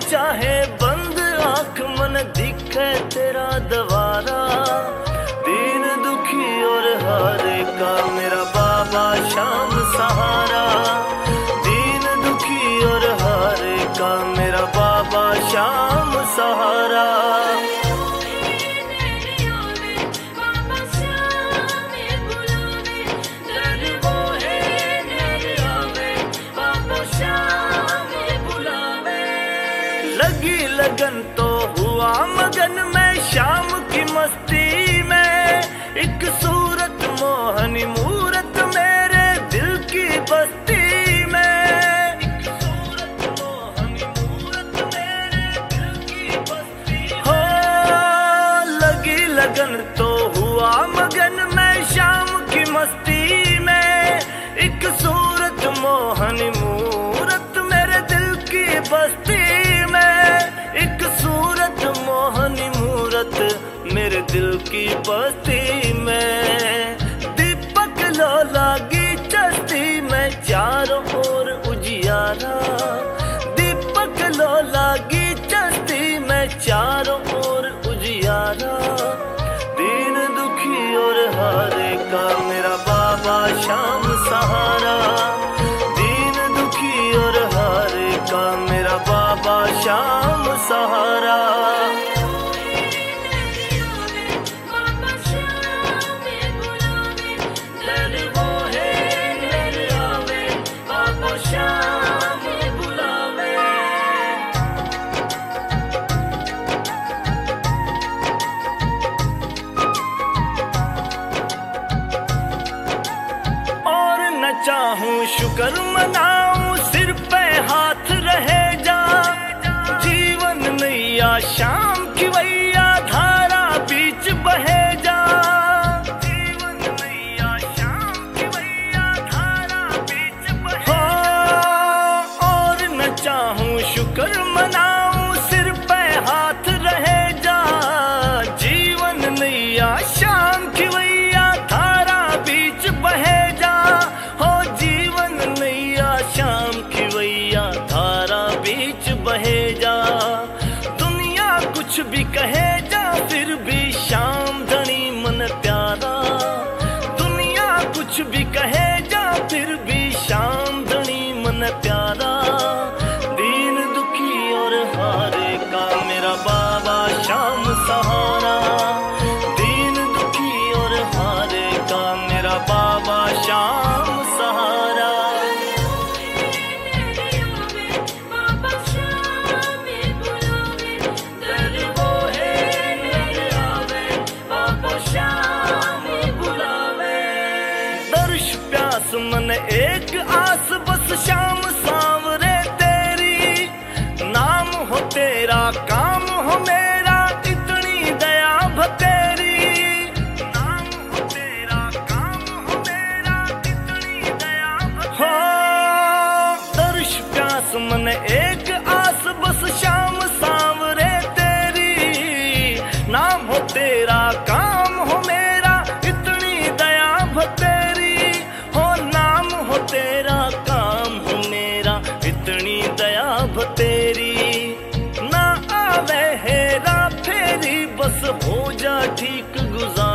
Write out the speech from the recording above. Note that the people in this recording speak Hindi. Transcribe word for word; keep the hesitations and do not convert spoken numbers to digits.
चाहे बंद आंख मन दिखे तेरा दवारा। दीन दुखी और हारे का मेरा बाबा शाम सहारा। दीन दुखी और हारे का मेरा बाबा शाम सहारा। लगी लगन तो हुआ मगन में शाम की मस्ती में। एक सूरत मोहनी मूरत मेरे दिल की बस्ती में। एक सूरत मोहनी मूरत मेरे दिल की बस्ती हो। लगी लगन तो हुआ मगन में शाम की मस्ती में। एक सूरत मोहनी मूरत मेरे दिल की बस्ती में। एक सूरत मोहनी मूरत मेरे दिल की बस्ती में। दीपक लो लागी चस्ती में चारों ओर उजियारा। दीपक लो लागी चस्ती में चारों ओर उजियारा। दीन दुखी और हारे का मेरा बाबा शाम सहारा। दीन दुखी और हारे का मेरा बाबा शाम सहारा। और न चाहूं शुक्र मनाऊं सिर पे हाथ रहे जा। जीवन नैया शाम की वैया धारा बीच बहे जा। जीवन नैया शाम की वैया धारा बीच बहे हो। और न चाहूं शुक्र मनाऊं सिर पे हाथ रहे जा। जीवन नैया शाम की वैया धारा बीच बहे जा। हो जीवन नैया शाम की वैया धारा बीच बहे जा। दुनिया कुछ भी कहे जा फिर भी शाम धनी मन प्यारा। दुनिया कुछ भी कहे जा फिर भी शाम धनी मन प्यारा। दीन दुखी और हारे का मेरा बाबा शाम सहारा। दीन दुखी और हारे का मेरा बाबा शाम सहारा। दर्श प्यास मन एक आस बस शाम सांवरे तेरी। नाम हो तेरा काम हो मेरा इतनी दया भतेरी। नाम हो तेरा काम हो मेरा इतनी दया हो। दर्श प्यास मन एक आस बस शाम सांवरे तेरी। नाम हो तेरा काम हो मेरा इतनी दया भतेरी। हो नाम हो तेरा काम हो मेरा इतनी दया भतेरी। ना आवे हेरा फेरी बस हो जा ठीक गुजार।